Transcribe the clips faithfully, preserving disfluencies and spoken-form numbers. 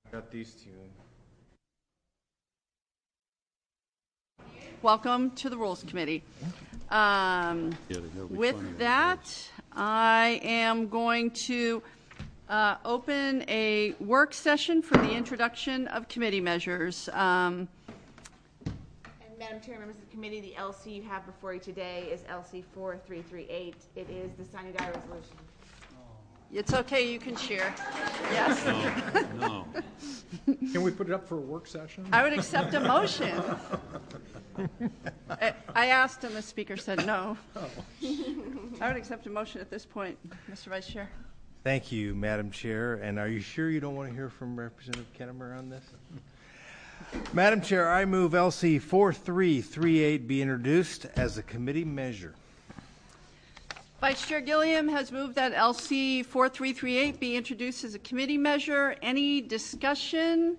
Got these two. Welcome to the Rules Committee. Um, with that, I am going to uh, open a work session for the introduction of committee measures. Um, and Madam Chair, members of the committee, the L C you have before you today is L C four three three eight. It is the sine die resolution. It's okay, you can share. Yes. No, no. Can we put it up for a work session? I would accept a motion. I, I asked and the speaker said no. Oh. I would accept a motion at this point, Mister Vice Chair. Thank you, Madam Chair. And are you sure you don't want to hear from Representative Kennemer on this? Madam Chair, I move L C four three three eight be introduced as a committee measure. Vice Chair Gilliam has moved that L C four three three eight be introduced as a committee measure. Any discussion?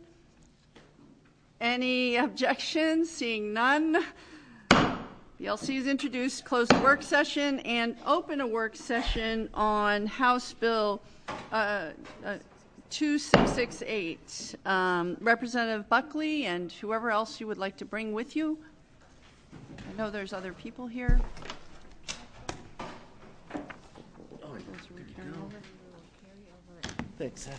Any objections? Seeing none. The L C is introduced, close the work session, and open a work session on House Bill uh, uh, two six six eight. Um, Representative Buckley and whoever else you would like to bring with you. I know there's other people here. Thanks.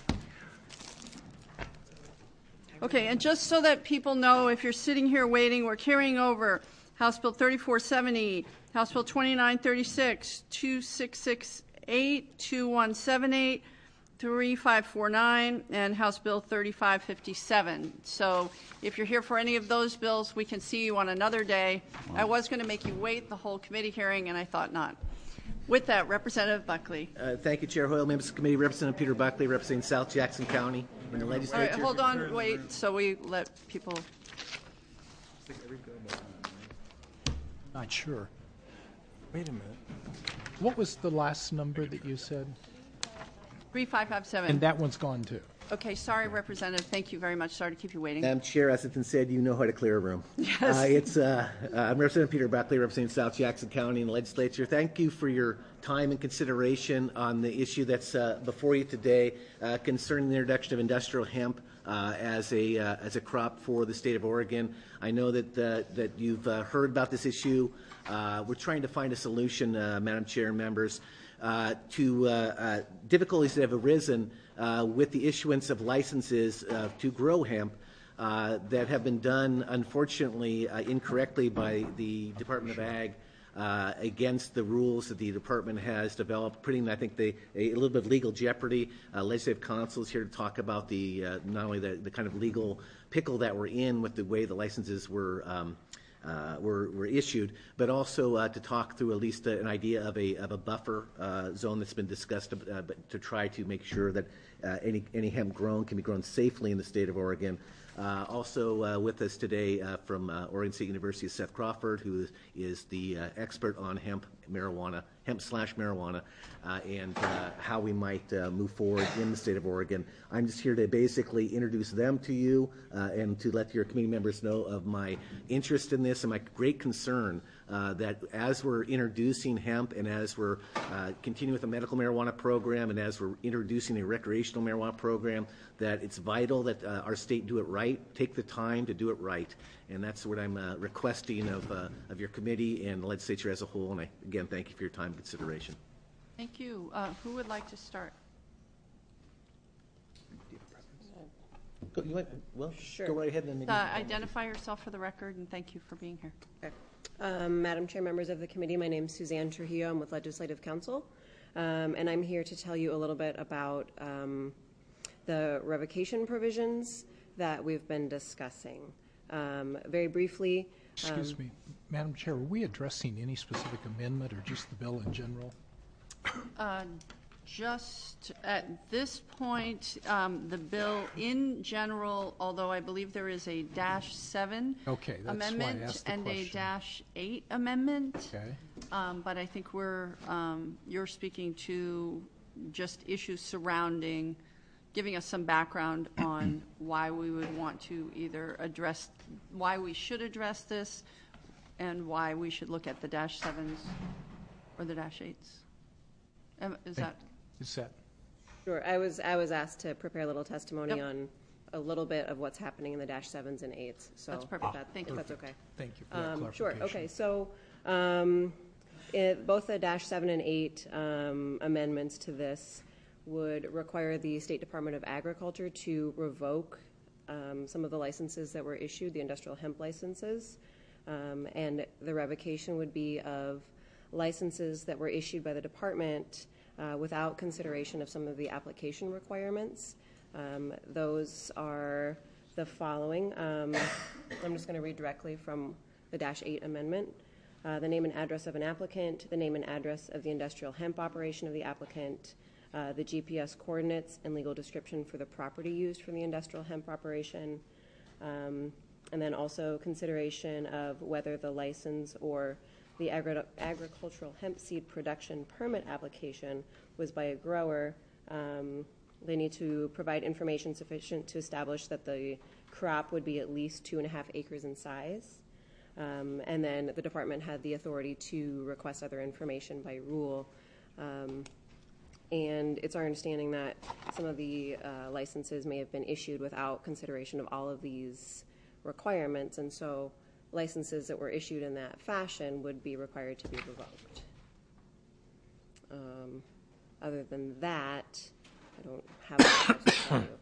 Okay, and just so that people know, if you're sitting here waiting, we're carrying over House Bill thirty-four seventy, House Bill twenty-nine thirty-six, two six six eight, two one seven eight, three five four nine, and House Bill thirty-five fifty-seven. So if you're here for any of those bills, we can see you on another day. I was going to make you wait the whole committee hearing, and I thought not. With that, Representative Buckley. Uh, thank you, Chair Hoyle, members of the committee, Representative Peter Buckley, representing South Jackson County in the legislature. All right, hold on, wait, so we let people. Not sure. Wait a minute. What was the last number that you said? three five five seven. And that one's gone too. Okay, sorry, Representative. Thank you very much. Sorry to keep you waiting. Madam Chair, as it's been said, you know how to clear a room. Yes. Uh, it's, uh, uh, I'm Representative Peter Buckley, representing South Jackson County in the legislature. Thank you for your time and consideration on the issue that's uh, before you today uh, concerning the introduction of industrial hemp uh, as a uh, as a crop for the state of Oregon. I know that uh, that you've uh, heard about this issue. Uh, we're trying to find a solution, uh, Madam Chair and members, uh, to uh, uh, difficulties that have arisen Uh, with the issuance of licenses uh, to grow hemp uh, that have been done, unfortunately, uh, incorrectly by the Department of Ag uh, against the rules that the department has developed, putting, I think, the, a, a little bit of legal jeopardy. Uh, Legislative Counsel is here to talk about the uh, not only the, the kind of legal pickle that we're in with the way the licenses were um, Uh, were, were issued, but also uh, to talk through at least uh, an idea of a of a buffer uh, zone that's been discussed, uh, but to try to make sure that uh, any any hemp grown can be grown safely in the state of Oregon. Uh, also uh, with us today uh, from uh, Oregon State University is Seth Crawford, who is, is the uh, expert on hemp marijuana, hemp slash marijuana, uh, and uh, how we might uh, move forward in the state of Oregon. I'm just here to basically introduce them to you uh, and to let your committee members know of my interest in this and my great concern uh, that as we're introducing hemp and as we're uh, continuing with the medical marijuana program and as we're introducing a recreational marijuana program, that it's vital that uh, our state do it right, take the time to do it right. And that's what I'm uh, requesting of, uh, of your committee and the legislature as a whole. And I, again, thank you for your time and consideration. Thank you. Uh, who would like to start? Go, you might, well, sure. Go right ahead and then maybe. Uh, identify yourself for the record, and thank you for being here. Okay. Um, Madam Chair, members of the committee, my name is Suzanne Trujillo. I'm with Legislative Counsel, um, and I'm here to tell you a little bit about um, the revocation provisions that we've been discussing. Um, very briefly. Excuse um, me, Madam Chair, are we addressing any specific amendment or just the bill in general? Uh, just at this point, um, the bill in general, although I believe there is a dash seven okay, that's amendment why I asked the and question. a dash eight amendment. Okay. Um, but I think we're um, you're speaking to just issues surrounding, giving us some background on why we would want to either address, why we should address this, and why we should look at the dash sevens or the dash eights. Um, is that? Is that? Sure. I was I was asked to prepare a little testimony Yep. on a little bit of what's happening in the dash sevens and eights. So That's perfect. that- Thank you. That's okay. Thank you for that Um, clarification. Sure, okay, so um, it- both the dash seven and eight um, amendments to this would require the State Department of Agriculture to revoke um, some of the licenses that were issued, the industrial hemp licenses. Um, and the revocation would be of licenses that were issued by the department uh, without consideration of some of the application requirements. Um, those are the following. Um, I'm just going to read directly from the dash eight amendment. Uh, the name and address of an applicant, the name and address of the industrial hemp operation of the applicant, uh, the G P S coordinates and legal description for the property used for the industrial hemp operation, um, and then also consideration of whether the license or the agri- agricultural hemp seed production permit application was by a grower. Um, they need to provide information sufficient to establish that the crop would be at least two and a half acres in size. Um, and then the department had the authority to request other information by rule. Um, and it's our understanding that some of the uh, licenses may have been issued without consideration of all of these requirements, and so licenses that were issued in that fashion would be required to be revoked. Um, other than that, I don't have much else to tell you.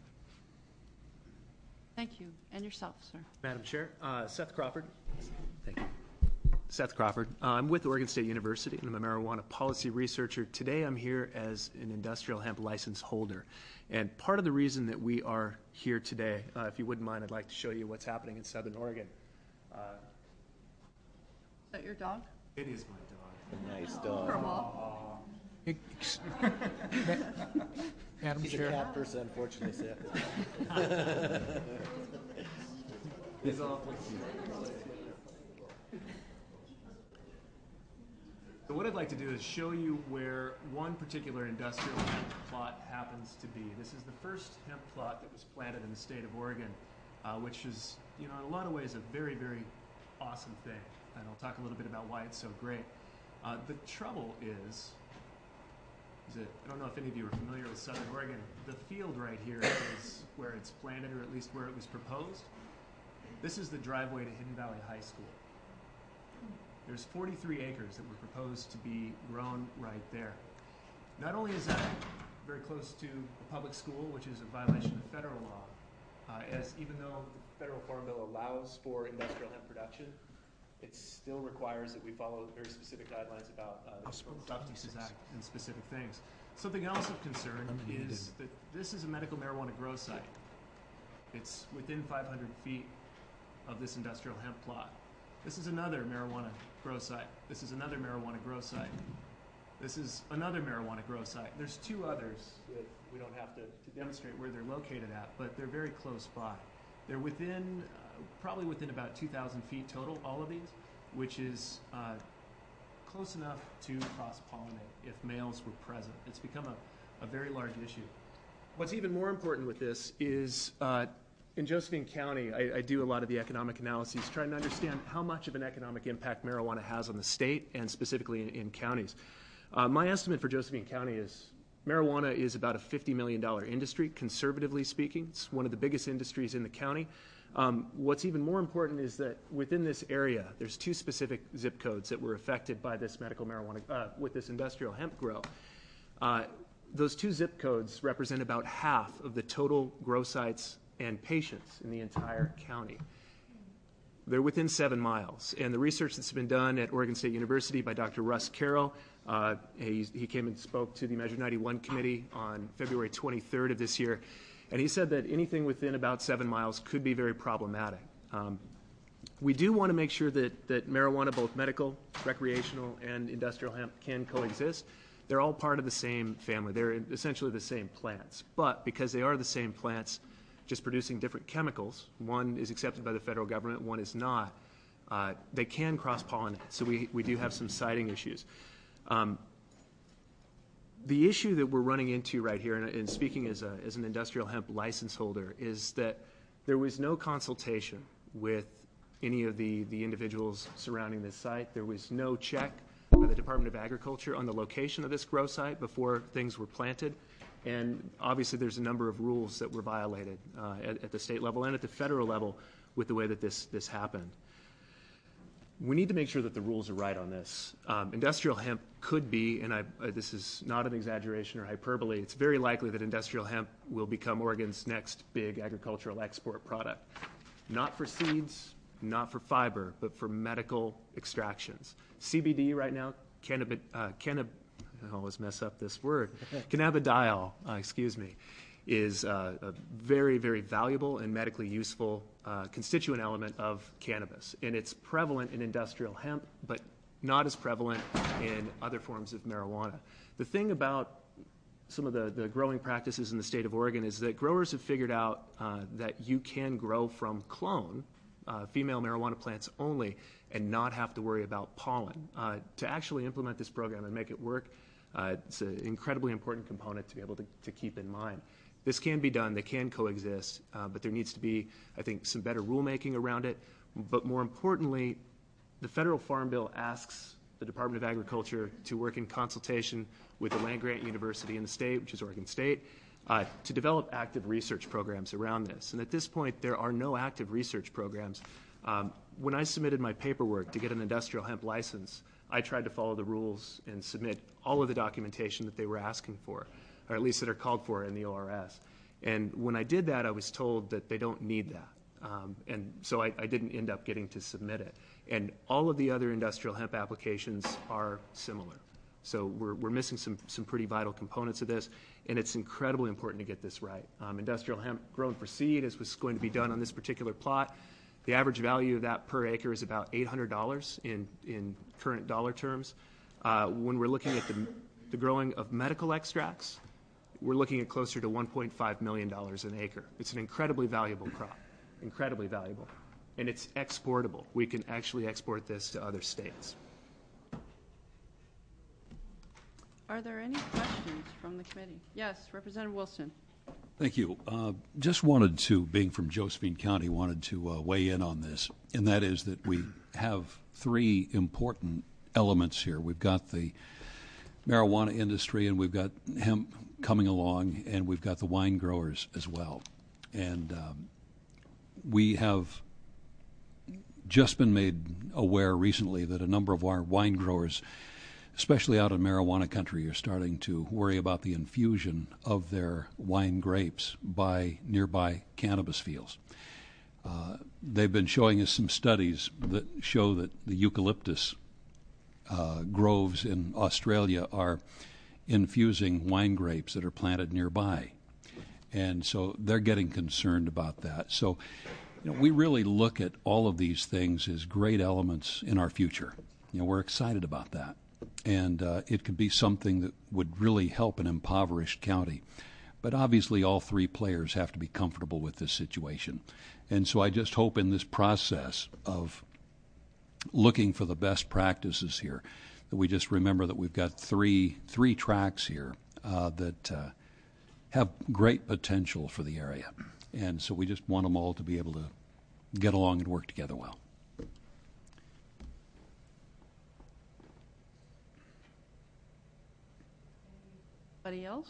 Thank you. And yourself, sir. Madam Chair, uh, Seth Crawford. Thank you. Seth Crawford. Uh, I'm with Oregon State University, and I'm a marijuana policy researcher. Today I'm here as an industrial hemp license holder. And part of the reason that we are here today, uh, if you wouldn't mind, I'd like to show you what's happening in Southern Oregon. Uh, Is that your dog? it is my dog. Nice dog. Purple. Ex- Ma- Madam He's a Chair, cat person, unfortunately, Seth. He's off with you. So what I'd like to do is show you where one particular industrial hemp plot happens to be. This is the first hemp plot that was planted in the state of Oregon, uh, which is, you know, in a lot of ways a very, very awesome thing. And I'll talk a little bit about why it's so great. Uh, the trouble is, is that, I don't know if any of you are familiar with Southern Oregon, the field right here is where it's planted, or at least where it was proposed. This is the driveway to Hidden Valley High School. There's forty-three acres that were proposed to be grown right there. Not only is that very close to the public school, which is a violation of federal law, uh, as even though the federal farm bill allows for industrial hemp production, it still requires that we follow very specific guidelines about uh, the Controlled Substances Act and specific things. Something else of concern is that this is a medical marijuana grow site. It's within five hundred feet of this industrial hemp plot. This is another marijuana grow site. This is another marijuana grow site. This is another marijuana grow site. There's two others that we don't have to, to demonstrate where they're located at, but they're very close by. They're within, uh, probably within about two thousand feet total, all of these, which is uh, close enough to cross-pollinate if males were present. It's become a, a very large issue. What's even more important with this is uh, in Josephine County, I, I do a lot of the economic analyses, trying to understand how much of an economic impact marijuana has on the state and specifically in, in counties. Uh, my estimate for Josephine County is marijuana is about a fifty million dollars industry, conservatively speaking. It's one of the biggest industries in the county. Um, what's even more important is that within this area, there's two specific zip codes that were affected by this medical marijuana, uh, with this industrial hemp grow. Uh, those two zip codes represent about half of the total grow sites and patients in the entire county. They're within seven miles. And the research that's been done at Oregon State University by Doctor Russ Carroll, uh, he, he came and spoke to the Measure ninety-one committee on February twenty-third of this year, and he said that anything within about seven miles could be very problematic. Um, we do want to make sure that, that marijuana, both medical, recreational, and industrial hemp, can coexist. They're all part of the same family. They're essentially the same plants. But because they are the same plants, just producing different chemicals, one is accepted by the federal government, one is not, uh, they can cross-pollinate. So we, we do have some siting issues. Um, the issue that we're running into right here, and, and speaking as, a, as an industrial hemp license holder, is that there was no consultation with any of the, the individuals surrounding this site. There was no check by the Department of Agriculture on the location of this grow site before things were planted. And obviously there's a number of rules that were violated uh, at, at the state level and at the federal level with the way that this, this happened. We need to make sure that the rules are right on this. Um, industrial hemp could be, and I, uh, this is not an exaggeration or hyperbole, it's very likely that industrial hemp will become Oregon's next big agricultural export product. Not for seeds, not for fiber, but for medical extractions. C B D right now, cannabis, uh, cannab I always mess up this word, cannabidiol, uh, excuse me, is uh, a very, very valuable and medically useful uh, constituent element of cannabis. And it's prevalent in industrial hemp, but not as prevalent in other forms of marijuana. The thing about some of the, the growing practices in the state of Oregon is that growers have figured out uh, that you can grow from clone, uh, female marijuana plants only, and not have to worry about pollen. Uh, to actually implement this program and make it work, uh, it's an incredibly important component to be able to, to keep in mind. This can be done, they can coexist, uh, but there needs to be, I think, some better rulemaking around it. But more importantly, the federal Farm Bill asks the Department of Agriculture to work in consultation with the land-grant university in the state, which is Oregon State, uh, to develop active research programs around this. And at this point, there are no active research programs. Um, when I submitted my paperwork to get an industrial hemp license, I tried to follow the rules and submit all of the documentation that they were asking for, or at least that are called for in the O R S. And when I did that, I was told that they don't need that. Um, and so I, I didn't end up getting to submit it. And all of the other industrial hemp applications are similar. So we're, we're missing some, some pretty vital components of this, and it's incredibly important to get this right. Um, industrial hemp grown for seed, as was going to be done on this particular plot, the average value of that per acre is about eight hundred dollars in, in current dollar terms. Uh, when we're looking at the, the growing of medical extracts, we're looking at closer to one point five million dollars an acre. It's an incredibly valuable crop, incredibly valuable. And it's exportable. We can actually export this to other states. Are there any questions from the committee? Yes, Representative Wilson. Thank you. Uh, just wanted to, being from Josephine County, wanted to uh, weigh in on this, and that is that we have three important elements here. We've got the marijuana industry, and we've got hemp coming along, and we've got the wine growers as well. And um, we have just been made aware recently that a number of our wine growers, especially out in marijuana country, are starting to worry about the infusion of their wine grapes by nearby cannabis fields. Uh, they've been showing us some studies that show that the eucalyptus uh, groves in Australia are infusing wine grapes that are planted nearby. And so they're getting concerned about that. So, you know, we really look at all of these things as great elements in our future. You know, we're excited about that. And uh, it could be something that would really help an impoverished county. But obviously all three players have to be comfortable with this situation. And so I just hope in this process of looking for the best practices here that we just remember that we've got three three tracks here uh, that uh, have great potential for the area. And so we just want them all to be able to get along and work together well. Anybody else?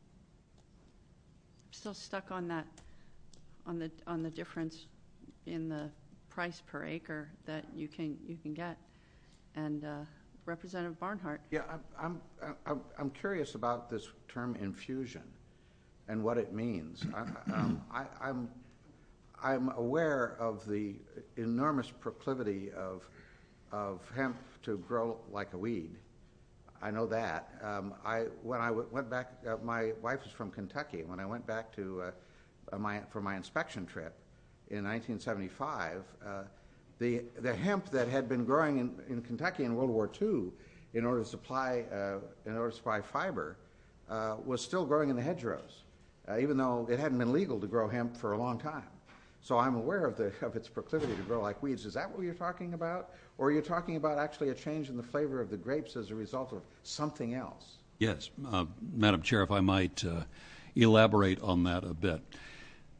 I'm still stuck on that, on the on the difference in the price per acre that you can you can get. And uh, Representative Barnhart. Yeah, I'm I'm I'm I'm curious about this term infusion and what it means. I, um, I, I'm I'm aware of the enormous proclivity of of hemp to grow like a weed. I know that. Um, I when I w- went back, uh, my wife is from Kentucky, and when I went back to uh, my for my inspection trip in nineteen seventy-five, uh, the the hemp that had been growing in, in Kentucky in World War Two, in order to supply uh, in order to supply fiber, uh, was still growing in the hedgerows, uh, even though it hadn't been legal to grow hemp for a long time. So I'm aware of the of its proclivity to grow like weeds. Is that what you're talking about? Or are you talking about actually a change in the flavor of the grapes as a result of something else? Yes. Uh, Madam Chair, if I might uh, elaborate on that a bit.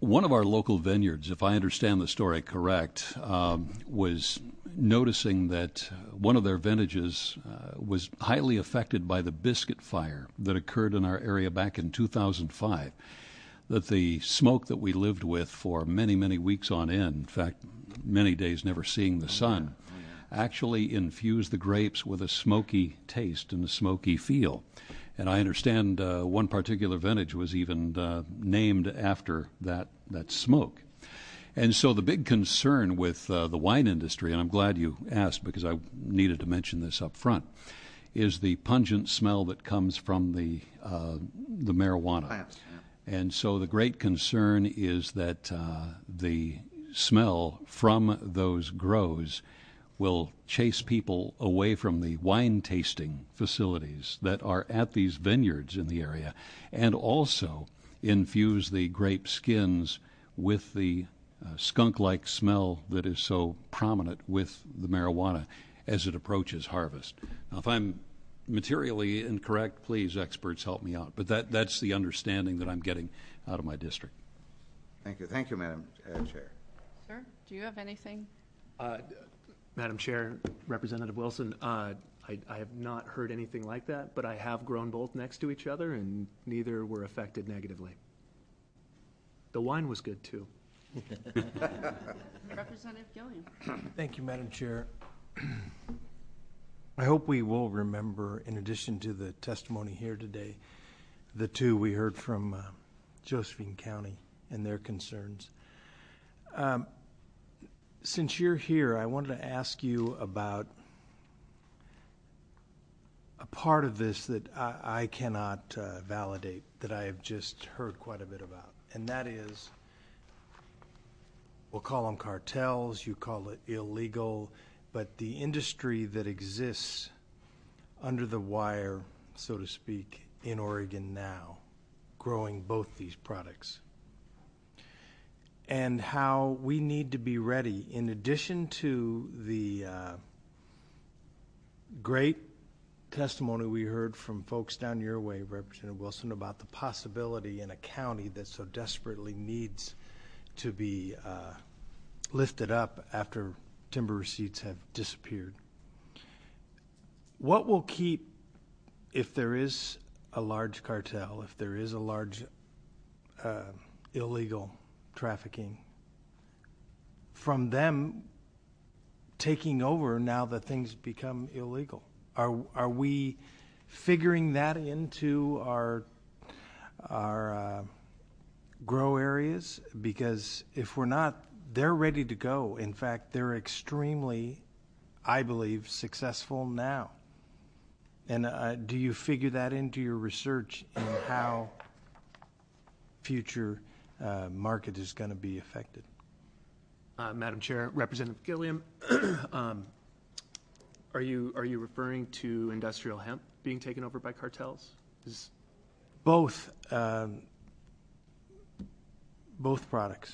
one of our local vineyards, if I understand the story correct, um, was noticing that one of their vintages uh, was highly affected by the biscuit fire that occurred in our area back in two thousand five. That the smoke that we lived with for many, many weeks on end, in fact, many days never seeing the sun, oh, yeah. actually infused the grapes with a smoky taste and a smoky feel. And I understand uh, one particular vintage was even uh, named after that, that smoke. And so the big concern with uh, the wine industry, and I'm glad you asked because I needed to mention this up front, is the pungent smell that comes from the, uh, the marijuana. Plants, yeah. And so the great concern is that uh, the smell from those grows will chase people away from the wine tasting facilities that are at these vineyards in the area, and also infuse the grape skins with the uh, skunk-like smell that is so prominent with the marijuana as it approaches harvest. Now, if I'm materially incorrect, please, experts, help me out. But that, that's the understanding that I'm getting out of my district. Thank you. Thank you, Madam uh, Chair. Sir, do you have anything? Uh, Madam Chair, Representative Wilson, uh, I, I have not heard anything like that, but I have grown both next to each other, and neither were affected negatively. The wine was good, too. Representative Gilliam. Thank you, Madam Chair. I hope we will remember, in addition to the testimony here today, the two we heard from uh, Josephine County and their concerns. Um, since you're here, I wanted to ask you about a part of this that I, I cannot uh, validate, that I have just heard quite a bit about, and that is, we'll call them cartels, you call it illegal, but the industry that exists under the wire, so to speak, in Oregon now, growing both these products, and how we need to be ready, in addition to the uh, great testimony we heard from folks down your way, Representative Wilson, about the possibility in a county that so desperately needs to be uh, lifted up after timber receipts have disappeared. What will keep, if there is a large cartel, if there is a large uh, illegal trafficking, from them taking over now that things become illegal? Are are we figuring that into our our uh, grow areas? Because if we're not, they're ready to go. In fact, they're extremely, I believe, successful now. And uh, do you figure that into your research in how future uh, market is going to be affected? Uh, Madam Chair, Representative Gilliam, um, are you are you referring to industrial hemp being taken over by cartels? Is both um, both products.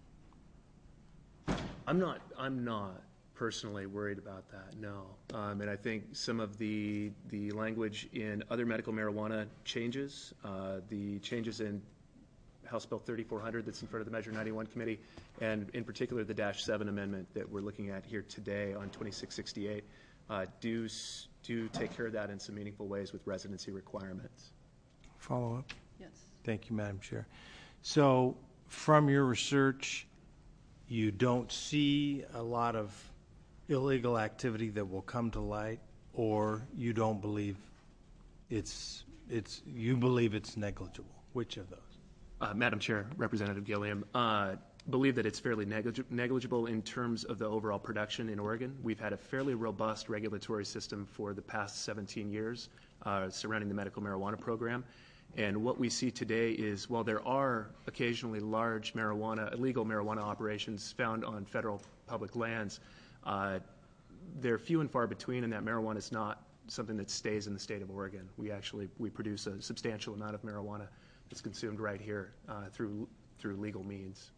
I'm not. I'm not personally worried about that. No, um, and I think some of the the language in other medical marijuana changes, uh, the changes in House Bill thirty-four hundred that's in front of the Measure ninety-one Committee, and in particular the Dash seven amendment that we're looking at here today on twenty-six sixty-eight, uh, do do take care of that in some meaningful ways with residency requirements. Follow up. Yes. Thank you, Madam Chair. So, from your research, you don't see a lot of illegal activity that will come to light, or you don't believe it's it's you believe it's negligible? Which of those? Uh, Madam Chair, Representative Gilliam, uh, believe that it's fairly neglig- negligible in terms of the overall production in Oregon. We've had a fairly robust regulatory system for the past seventeen years uh, surrounding the medical marijuana program. And what we see today is, while there are occasionally large marijuana, illegal marijuana operations found on federal public lands, uh, they're few and far between, and that marijuana is not something that stays in the state of Oregon. We actually, we produce a substantial amount of marijuana that's consumed right here uh, through through legal means.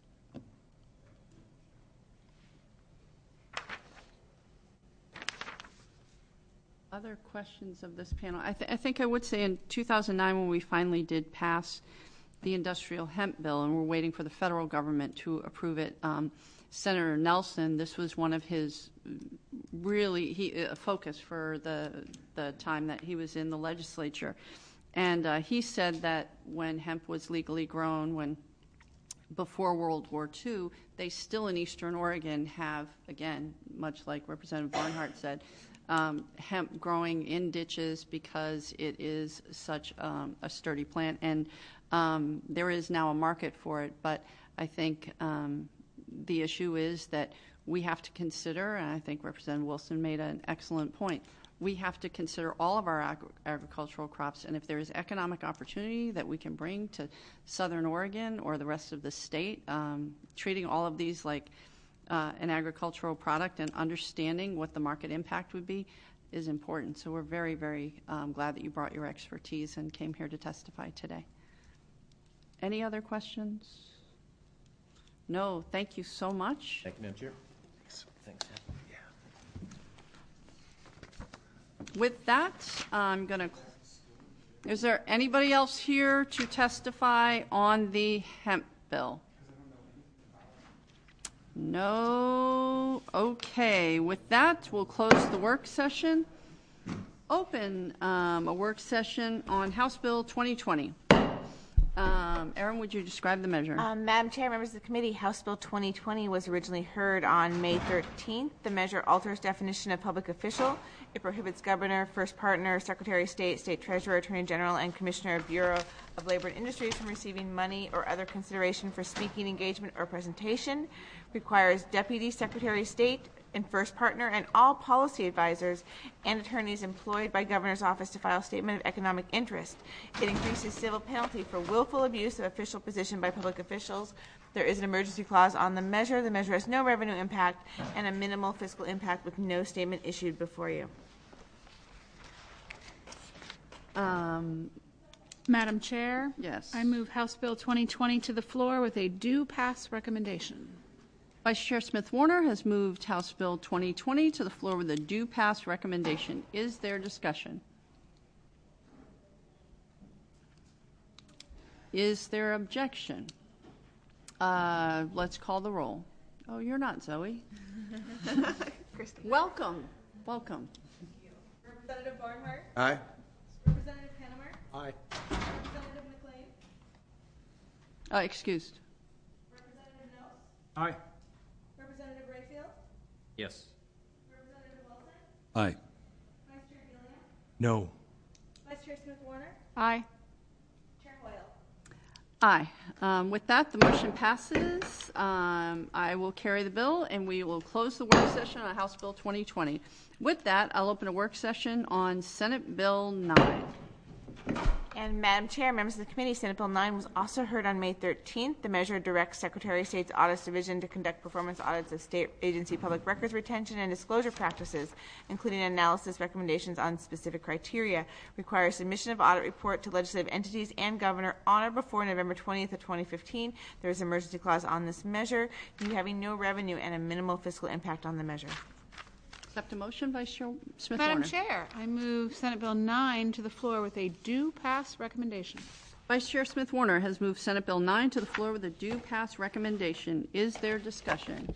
Other questions of this panel? I, th- I think I would say in two thousand nine, when we finally did pass the industrial hemp bill, and we're waiting for the federal government to approve it. Um, Senator Nelson, this was one of his really he, a focus for the the time that he was in the legislature, and uh, he said that when hemp was legally grown, when before World War Two, they still in Eastern Oregon have, again, much like Representative Barnhart said, um, hemp growing in ditches because it is such um, a sturdy plant, and um, there is now a market for it. But I think um, the issue is that we have to consider, and I think Representative Wilson made an excellent point, we have to consider all of our agri- agricultural crops, and if there is economic opportunity that we can bring to Southern Oregon or the rest of the state, um, treating all of these like uh, an agricultural product and understanding what the market impact would be is important. So we're very, very um, glad that you brought your expertise and came here to testify today. Any other questions? No, thank you so much. Thank you, Madam Chair. Thanks. With that, I'm going to, is there anybody else here to testify on the hemp bill? No. Okay. With that, we'll close the work session. Open um, a work session on House Bill twenty twenty. Um, Erin, would you describe the measure? Um, Madam Chair, members of the committee, House Bill twenty twenty was originally heard on May thirteenth. The measure alters definition of public official. It prohibits governor, first partner, secretary of state, state treasurer, attorney general, and commissioner of Bureau of Labor and Industries from receiving money or other consideration for speaking, engagement, or presentation. Requires deputy secretary of state and first partner and all policy advisors and attorneys employed by governor's office to file statement of economic interest. It increases civil penalty for willful abuse of official position by public officials. There is an emergency clause on the measure. The measure has no revenue impact and a minimal fiscal impact with no statement issued before you. Um, Madam Chair? Yes. I move House Bill twenty twenty to the floor with a due pass recommendation. Vice Chair Smith-Warner has moved House Bill twenty twenty to the floor with a due pass recommendation. Is there discussion? Is there objection? Uh, let's call the roll. Oh, you're not Zoe. Welcome. Welcome. Representative Barnhart? Aye. Representative Hennemer? Aye. Representative McLean? Uh, excused. Representative Knauss? Aye. Representative Rayfield? Yes. Representative Wilson? Aye. Vice Chair Gilliam? No. Vice Chair Smith-Warner? Aye. Chair Hoyle? Aye. Um, with that, the motion passes. Um, I will carry the bill, and we will close the work session on House Bill twenty twenty. With that, I'll open a work session on Senate Bill nine. And Madam Chair, members of the committee, Senate Bill nine was also heard on May thirteenth. The measure directs Secretary of State's Audits Division to conduct performance audits of state agency public records retention and disclosure practices, including analysis recommendations on specific criteria. Requires submission of audit report to legislative entities and governor on or before November twentieth of twenty fifteen. There is an emergency clause on this measure, you having no revenue and a minimal fiscal impact on the measure. Accept a motion, Vice Chair Smith-Warner. Madam Chair, I move Senate Bill nine to the floor with a due pass recommendation. Vice Chair Smith-Warner has moved Senate Bill nine to the floor with a due pass recommendation. Is there discussion?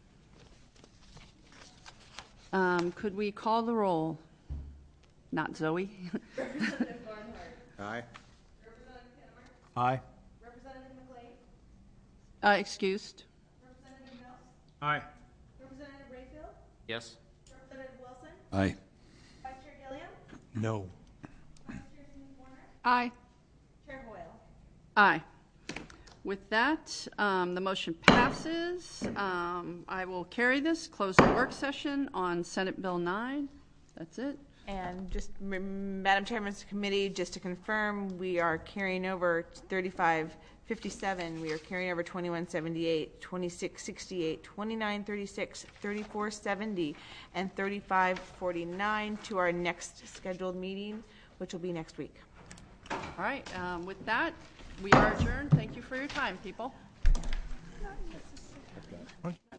Um, could we call the roll? Not Zoe. Representative Barnhart? Aye. Representative Hennemer? Aye. Representative McLean? Uh, excused. Representative Knauss? Aye. Representative Rayfield? Yes. Representative Wilson? Aye. Vice Chair Gilliam? No. Vice Chair Smith-Warner? Aye. Chair Hoyle? Aye. With that, um, the motion passes. Um, I will carry this, close the work session on Senate Bill nine. That's it. And just, m- Madam Chair, members of the committee, just to confirm, we are carrying over thirty-five fifty-seven, we are carrying over twenty-one seventy-eight, twenty-six sixty-eight, twenty-nine thirty-six, thirty-four seventy, and thirty-five forty-nine to our next scheduled meeting, which will be next week. All right. Um, with that, we are adjourned. Thank you for your time, people.